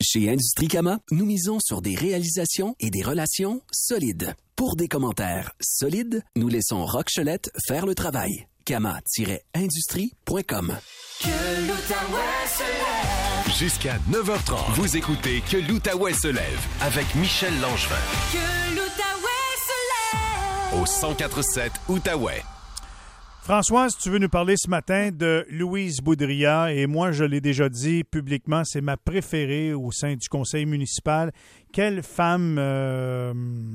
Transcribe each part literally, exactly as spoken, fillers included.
Chez Industrie Kama, nous misons sur des réalisations et des relations solides. Pour des commentaires solides, nous laissons Roch Cholette faire le travail. kama tiret industrie point com. Que l'Outaouais se lève. Jusqu'à neuf heures trente, vous écoutez Que l'Outaouais se lève avec Michel Langevin. Que l'Outaouais se lève. Au cent quatre sept Outaouais. Françoise, tu veux nous parler ce matin de Louise Boudria, et moi, je l'ai déjà dit publiquement, c'est ma préférée au sein du conseil municipal. Quelle femme euh,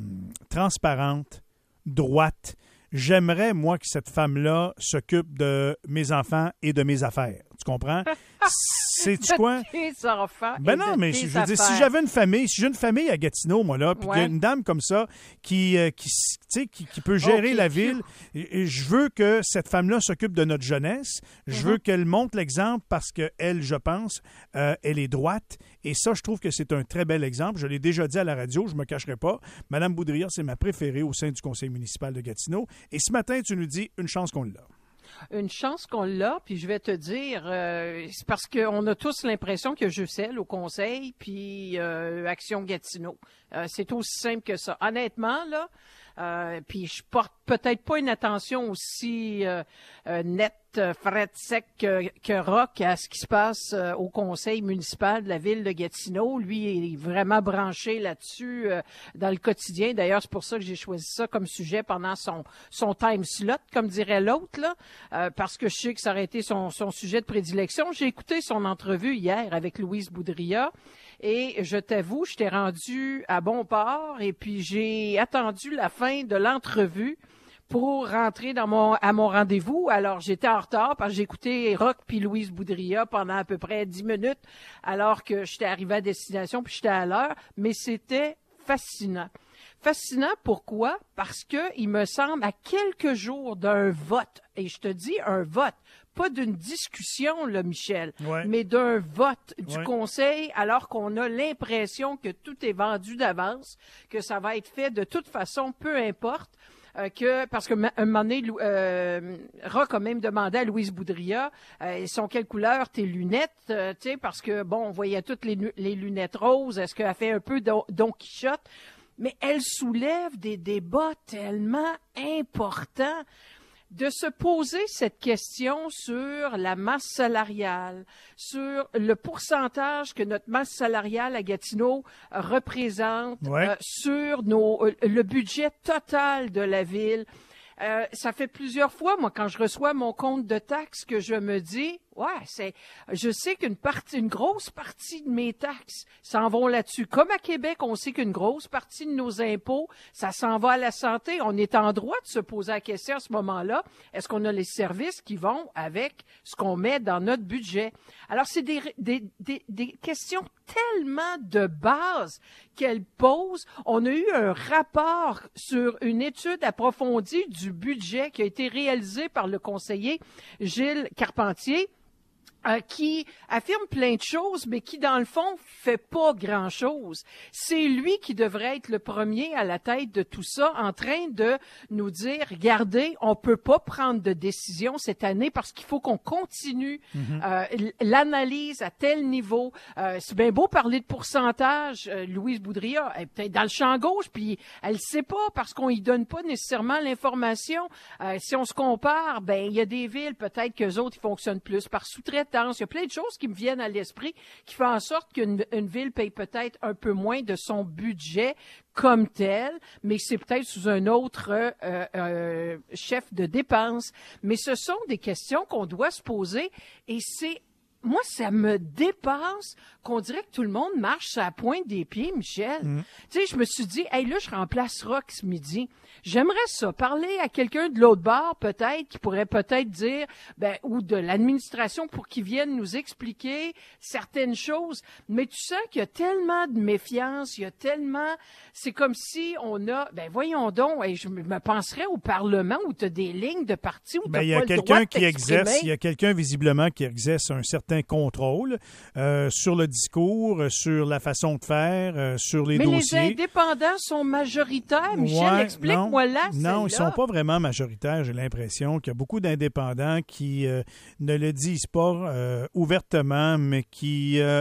transparente, droite. J'aimerais, moi, que cette femme-là s'occupe de mes enfants et de mes affaires. Tu comprends? Sais-tu quoi? Tes enfants ben et non, de mais tes je veux dire, affaires. si j'avais une famille, si j'ai une famille à Gatineau, moi, là, puis qu'il y a Ouais. une dame comme ça qui, euh, qui, tu sais, qui, qui peut gérer Ok, la cute. ville, et, et je veux que cette femme-là s'occupe de notre jeunesse. Je veux qu'elle montre l'exemple parce qu'elle, je pense, euh, elle est droite. Et ça, je trouve que c'est un très bel exemple. Je l'ai déjà dit à la radio, je ne me cacherai pas. Madame Boudria, c'est ma préférée au sein du conseil municipal de Gatineau. Et ce matin, tu nous dis une chance qu'on l'a. Une chance qu'on l'a, puis je vais te dire, euh, c'est parce qu'on a tous l'impression qu'il y a juste elle au conseil, puis euh, Action Gatineau. Euh, c'est aussi simple que ça. Honnêtement, là, euh, puis je porte peut-être pas une attention aussi euh, euh, nette, euh, frette, sec que, que Roch à ce qui se passe euh, au conseil municipal de la ville de Gatineau. Lui est vraiment branché là-dessus euh, dans le quotidien. D'ailleurs, c'est pour ça que j'ai choisi ça comme sujet pendant son, son time slot, comme dirait l'autre, là, euh, parce que je sais que ça aurait été son, son sujet de prédilection. J'ai écouté son entrevue hier avec Louise Boudria. Et je t'avoue, je t'ai rendu à bon port et puis j'ai attendu la fin de l'entrevue pour rentrer dans mon à mon rendez-vous. Alors, j'étais en retard parce que j'ai écouté Roch puis Louise Boudria pendant à peu près dix minutes alors que j'étais arrivé à destination puis j'étais à l'heure. Mais c'était fascinant. Fascinant, pourquoi? Parce que il me semble à quelques jours d'un vote, et je te dis un vote, pas d'une discussion, là, Michel, Ouais. mais d'un vote du Ouais. conseil, alors qu'on a l'impression que tout est vendu d'avance, que ça va être fait de toute façon, peu importe. Euh, que parce que ma- un moment donné, Lou- euh, Roch a même demandé à Louise Boudria, euh, sont quelle couleur tes lunettes, euh, tu sais, parce que bon, on voyait toutes les, nu- les lunettes roses. Est-ce qu'elle fait un peu Don, Don Quichotte? Mais elle soulève des débats tellement importants. De se poser cette question sur la masse salariale, sur le pourcentage que notre masse salariale à Gatineau euh, représente, Ouais. euh, sur nos, euh, le budget total de la ville. Euh, ça fait plusieurs fois, moi, quand je reçois mon compte de taxes, que je me dis, ouais, c'est, je sais qu'une partie, une grosse partie de mes taxes s'en vont là-dessus. Comme à Québec, on sait qu'une grosse partie de nos impôts, ça s'en va à la santé. On est en droit de se poser la question à ce moment-là. Est-ce qu'on a les services qui vont avec ce qu'on met dans notre budget? Alors, c'est des, des, des, des questions tellement de base qu'elle pose. On a eu un rapport sur une étude approfondie du budget qui a été réalisé par le conseiller Gilles Carpentier, euh, qui affirme plein de choses, mais qui, dans le fond, fait pas grand-chose. C'est lui qui devrait être le premier à la tête de tout ça, en train de nous dire, regardez, on peut pas prendre de décision cette année parce qu'il faut qu'on continue euh, l- l'analyse à tel niveau. Euh, c'est bien beau parler de pourcentage. Euh, Louise Boudria elle est peut-être dans le champ gauche, puis elle sait pas parce qu'on y donne pas nécessairement l'information. Euh, si on se compare, ben il y a des villes, peut-être qu'eux autres, ils fonctionnent plus par sous-traitance. Il y a plein de choses qui me viennent à l'esprit qui font en sorte qu'une une ville paye peut-être un peu moins de son budget comme tel, mais c'est peut-être sous un autre euh, euh, chef de dépenses. Mais ce sont des questions qu'on doit se poser et c'est moi, ça me dépasse qu'on dirait que tout le monde marche sur la pointe des pieds, Michel. Mm. Tu sais, je me suis dit, hey, là, je remplace Roch ce midi. J'aimerais ça, parler à quelqu'un de l'autre bord, peut-être, qui pourrait peut-être dire, ben, ou de l'administration pour qu'ils viennent nous expliquer certaines choses. Mais tu sens qu'il y a tellement de méfiance, il y a tellement, c'est comme si on a, ben, voyons donc, hey, je me penserais au Parlement où tu as des lignes de parti où tu Ben, n'as il y pas a le droit quelqu'un de qui t'exprimer. exerce, il y a quelqu'un visiblement qui exerce un certain contrôle euh, sur le discours, euh, sur la façon de faire, euh, sur les Mais dossiers. les indépendants sont majoritaires. Michel, Ouais, explique-moi non, là. Non, ils celle-là. sont pas vraiment majoritaires. J'ai l'impression qu'il y a beaucoup d'indépendants qui euh, ne le disent pas euh, ouvertement, mais qui euh,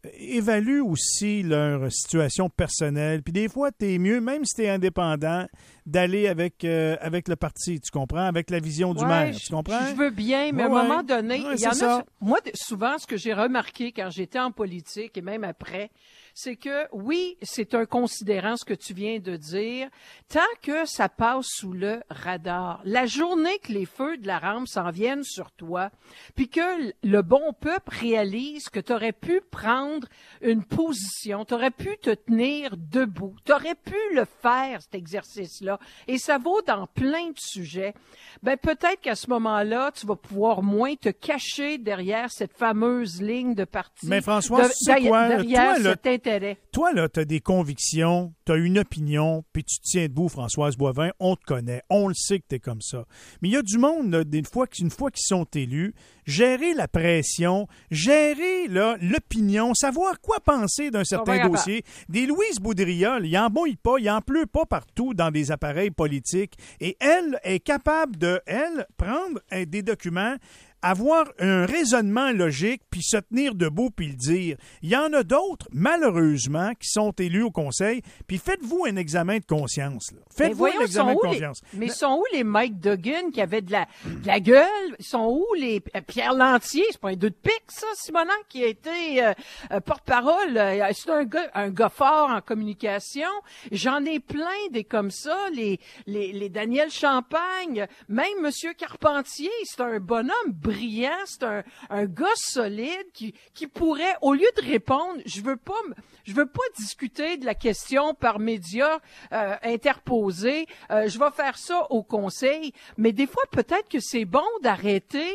évaluent aussi leur situation personnelle. Puis des fois, t'es mieux, même si t'es indépendant, d'aller avec, euh, avec le parti, tu comprends? Avec la vision du Ouais, maire, je- tu comprends? Je veux bien, mais Ouais, à un moment ouais. donné, Ouais, il y en a. c'est ça. Moi, d- souvent, ce que j'ai remarqué quand j'étais en politique et même après, c'est que oui, c'est un considérant ce que tu viens de dire, tant que ça passe sous le radar. La journée que les feux de la rampe s'en viennent sur toi, puis que l- le bon peuple réalise que tu aurais pu prendre une position, tu aurais pu te tenir debout, tu aurais pu le faire, cet exercice-là, et ça vaut dans plein de sujets, ben peut-être qu'à ce moment-là, tu vas pouvoir moins te cacher derrière cette fameuse ligne de parti. Mais François, de- tu sais derrière- quoi? derrière Toi, là, cet intérêt. Toi, là, tu as des convictions, tu as une opinion, puis tu te tiens debout, Françoise Boivin, on te connaît, on le sait que tu es comme ça. Mais il y a du monde, là, une fois, une fois qu'ils sont élus, gérer la pression, gérer là, l'opinion, savoir quoi penser d'un certain bien dossier. Des Louise Boudria, il en bouille pas, il en pleut pas partout dans des appareils politiques. Et elle est capable de, elle, prendre euh, des documents, avoir un raisonnement logique, puis se tenir debout, puis le dire. Il y en a d'autres, malheureusement, qui sont élus au Conseil, puis faites-vous un examen de conscience. là. Mais Faites-vous voyons, un examen sont de où les- conscience. mais sont où les Mike Duggan qui avaient de la, de la gueule? Ils sont où les euh, Pierre Lantier? C'est pas un deux de pique, ça, Simonin, qui a été euh, euh, porte-parole. Euh, c'est un gars, un gars fort en communication. J'en ai plein des comme ça. Les, les, les Daniel Champagne, même Monsieur Carpentier, c'est un bonhomme brillant, c'est un, un gars solide qui, qui pourrait, au lieu de répondre, je veux pas, me- je veux pas discuter de la question par médias euh, interposés. Euh, je vais faire ça au conseil, mais des fois peut-être que c'est bon d'arrêter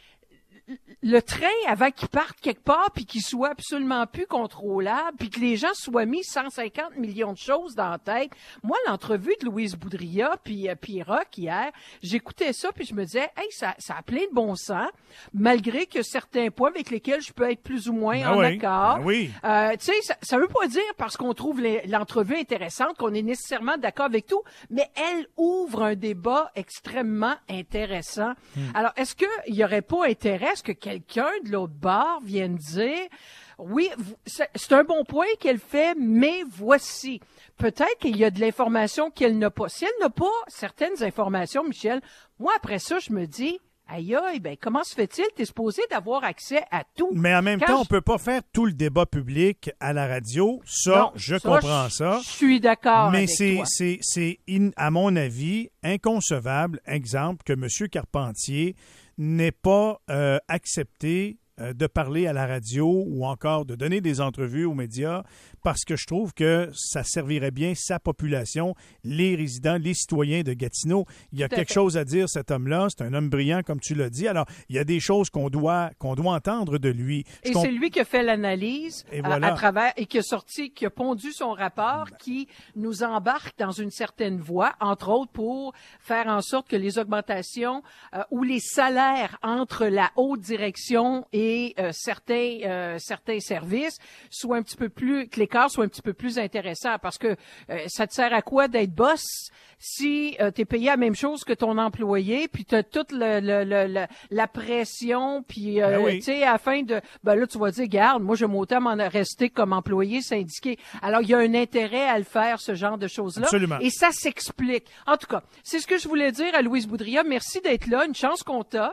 le train avant qu'il parte quelque part puis qu'il soit absolument plus contrôlable puis que les gens soient mis cent cinquante millions de choses dans la tête. Moi, l'entrevue de Louise Boudria puis euh, puis Roch hier, j'écoutais ça puis je me disais, hey, ça, ça a plein de bon sens, malgré que certains points avec lesquels je peux être plus ou moins Ben en oui, accord. ben oui. Euh, tu sais, ça, ça veut pas dire parce qu'on trouve les- l'entrevue intéressante qu'on est nécessairement d'accord avec tout, mais elle ouvre un débat extrêmement intéressant. Hmm. Alors, est-ce qu'il y aurait pas intérêt à ce que quelqu'un de l'autre bord vienne dire, oui, vous- c'est c'est un bon point qu'elle fait, mais voici. Peut-être qu'il y a de l'information qu'elle n'a pas. Si elle n'a pas certaines informations, Michel, moi, après ça, je me dis, aïe, aïe, ben, comment se fait-il? T'es supposé d'avoir accès à tout. Mais en même Quand temps, on je- peut pas faire tout le débat public à la radio. Ça, Non, je ça, comprends je- ça. Je suis d'accord Mais avec c'est, toi. c'est, c'est in- à mon avis, inconcevable, exemple, que M. Carpentier n'ait pas euh, accepté euh, de parler à la radio ou encore de donner des entrevues aux médias parce que je trouve que ça servirait bien sa population, les résidents, les citoyens de Gatineau. Il y a Tout à quelque fait. chose à dire, cet homme-là. C'est un homme brillant, comme tu l'as dit. Alors, il y a des choses qu'on doit, qu'on doit entendre de lui. Je Et comp- c'est lui qui a fait l'analyse Et à- voilà. à, travers et qui a sorti, qui a pondu son rapport, qui nous embarque dans une certaine voie, entre autres pour faire en sorte que les augmentations euh, ou les salaires entre la haute direction et euh, certains euh, certains services soient un petit peu plus, que l'écart soit un petit peu plus intéressant, parce que euh, ça te sert à quoi d'être boss si euh, tu es payé la même chose que ton employé, puis tu as toute le, le, le- le- la pression, puis euh, Ben oui. tu sais, à la fin de, ben là, tu vas dire, garde, moi, je m'autant m'en rester comme employé syndiqué. Alors, il y a un intérêt à le faire, ce genre de choses-là. Absolument. Et ça s'explique. En tout cas, c'est ce que je voulais dire à Louise Boudria. Merci d'être là. Une chance qu'on t'a.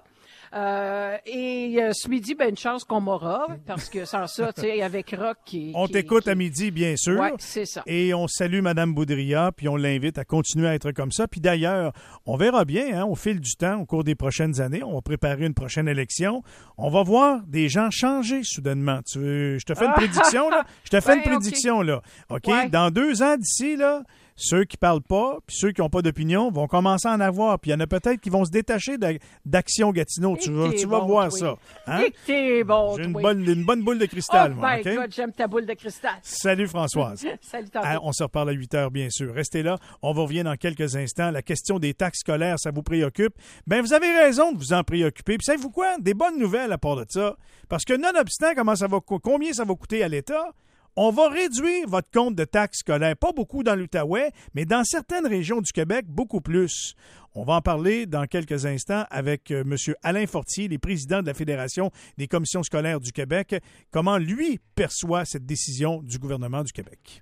Euh, et euh, ce midi, ben, une chance qu'on m'aura, parce que sans ça, tu sais, avec Roch qui... On qui- t'écoute qui- à midi, bien sûr. Ouais, c'est ça. Et on salue Mme Boudria, puis on l'invite à continuer à être comme ça. Puis d'ailleurs, on verra bien, hein, au fil du temps, au cours des prochaines années, on va préparer une prochaine élection. On va voir des gens changer soudainement. Tu veux, je te fais une prédiction, là? Je te fais Ouais, une prédiction, là. OK? Ouais. Dans deux ans d'ici, là, ceux qui parlent pas, puis ceux qui n'ont pas d'opinion vont commencer à en avoir. Puis il y en a peut-être qui vont se détacher d'a- d'Action Gatineau. Tu Et vas, t'es tu vas bon, voir toi. ça. Hein? Et que t'es bon, J'ai une toi. bonne, une bonne boule de cristal, Oh moi. my OK? God, j'aime ta boule de cristal. Salut, Françoise. Salut, tantôt. Ah, on se reparle à huit heures, bien sûr. Restez là. On vous revient dans quelques instants. La question des taxes scolaires, ça vous préoccupe? Ben, vous avez raison de vous en préoccuper. Puis, savez-vous quoi? Des bonnes nouvelles à part de ça. Parce que, nonobstant comment ça va, co- combien ça va coûter à l'État, On va réduire votre compte de taxes scolaires, pas beaucoup dans l'Outaouais, mais dans certaines régions du Québec, beaucoup plus. On va en parler dans quelques instants avec euh, M. Alain Fortier, le président de la Fédération des commissions scolaires du Québec, comment lui perçoit cette décision du gouvernement du Québec.